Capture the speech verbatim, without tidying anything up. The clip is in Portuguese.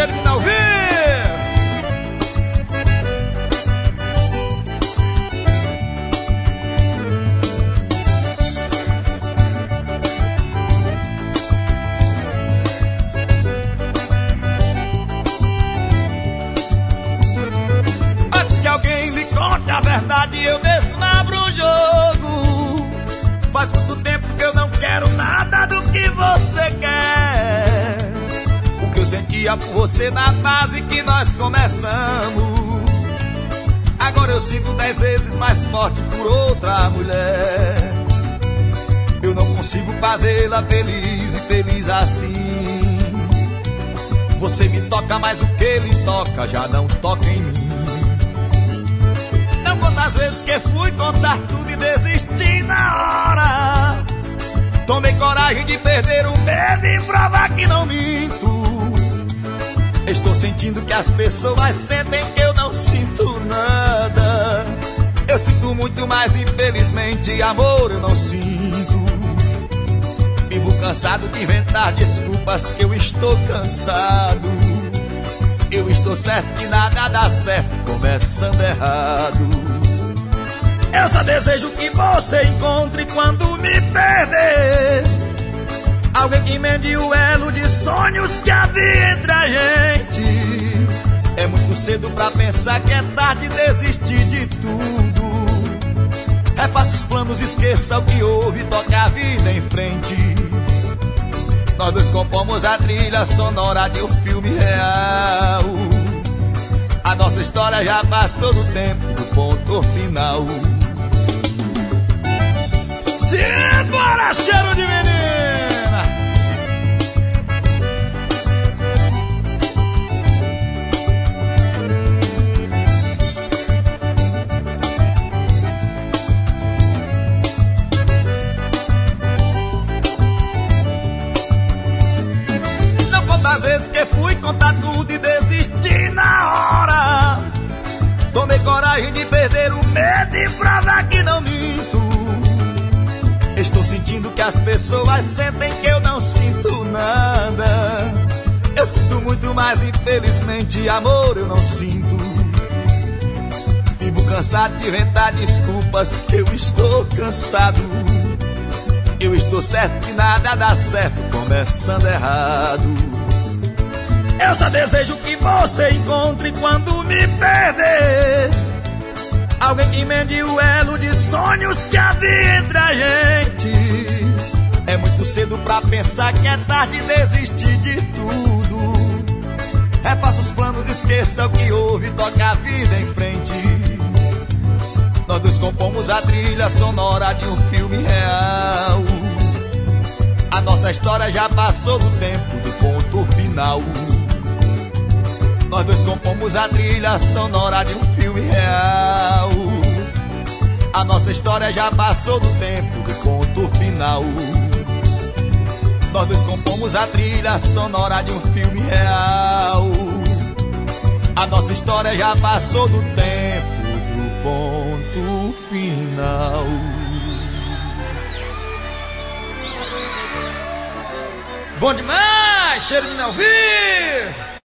cheiro de não vir. Antes que alguém me conte a verdade, eu mesmo abro o jogo. Faz muito tempo que eu não quero nada do que você quer. O que eu sentia por você na fase que nós começamos, agora eu sinto dez vezes mais forte por outra mulher. Eu não consigo fazê-la feliz e feliz assim. Você me toca, mas o que ele toca já não toca em mim. Não quantas vezes que fui contar tudo e desisti na hora. Tomei coragem de perder o medo e provar que não minto. Estou sentindo que as pessoas sentem que eu não sinto nada. Eu sinto muito, mas infelizmente amor eu não sinto. Vivo cansado de inventar desculpas que eu estou cansado. Eu estou certo que nada dá certo começando errado. Eu só desejo que você encontre quando me perder alguém que emende o elo de sonhos que havia entre a gente. É muito cedo pra pensar que é tarde desistir de tudo. Refaça os planos, esqueça o que houve, toque a vida em frente. Nós dois compomos a trilha sonora de um filme real. A nossa história já passou do tempo do ponto final. Simbora, cheiro de menina! Não quantas vezes que fui contar tudo e desisti na hora. Tomei coragem de perder o medo e provar que não minto. Estou sentindo que as pessoas sentem que eu não sinto nada. Eu sinto muito, mas infelizmente amor eu não sinto. Vivo cansado de inventar desculpas que eu estou cansado. Eu estou certo que nada dá certo começando errado. Eu só desejo que você encontre quando me perder alguém que emende o elo de sonhos que havia entre a gente. É muito cedo pra pensar que é tarde desistir de tudo. Refaça os planos, esqueça o que houve, toque a vida em frente. Nós dois compomos a trilha sonora de um filme real. A nossa história já passou do tempo do ponto final. Nós dois compomos a trilha sonora de um filme real. A nossa história já passou do tempo do ponto final. Nós dois compomos a trilha sonora de um filme real. A nossa história já passou do tempo do ponto final. Bom demais, cheiro de não vir.